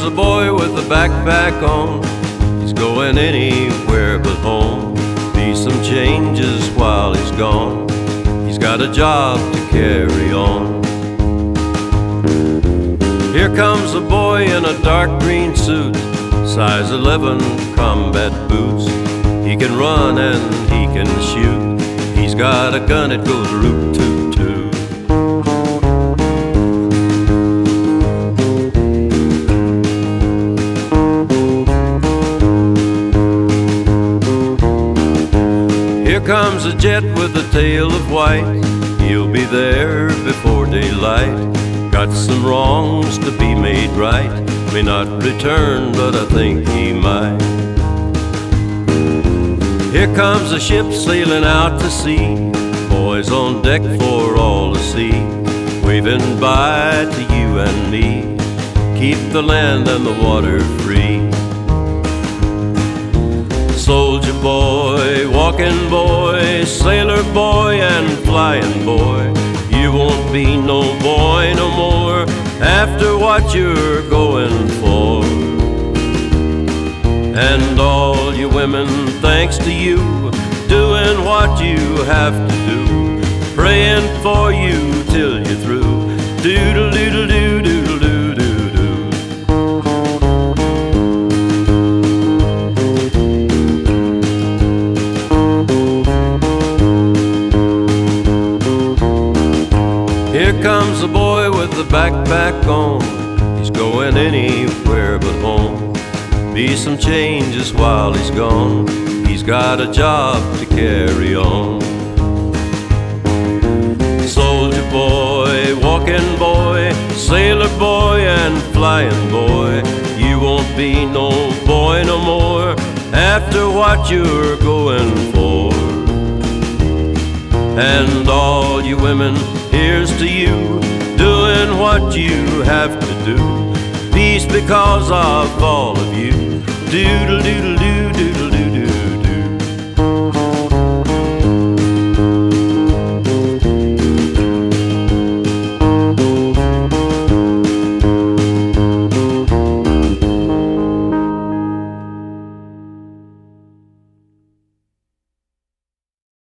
comes a boy with a backpack on. He's going anywhere but home. Be some changes while he's gone. He's got a job to carry on. Here comes a boy in a dark green suit, size 11 combat boots. He can run and he can shoot. He's got a gun that goes root toot toot. Here comes a jet with a tail of white. He'll be there before daylight. Got some wrongs to be made right. May not return, but I think he might. Here comes a ship sailing out to sea. Boys on deck for all to see, waving bye to you and me. Keep the land and the water free. Soldier boy, walking boy, sailor boy and flying boy, you won't be no boy no more after what you're going for. And all you women, thanks to you, doing what you have to do, praying for you till you're through. Doodle doodle doo doodle doo doo doo. Here comes a boy with a backpack on. He's going anywhere but home. Be some changes while he's gone. He's got a job to carry on. Soldier boy, walking boy, sailor boy and flying boy, you won't be no boy no more after what you're going for. And all you women, here's to you, doing what you have to do. Peace because of all of you. Doodle doodle doodle.